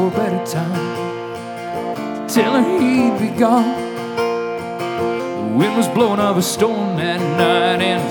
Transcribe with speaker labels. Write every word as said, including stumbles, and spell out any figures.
Speaker 1: for a better time, tell her he'd be gone. The wind was blowing up a storm that night, and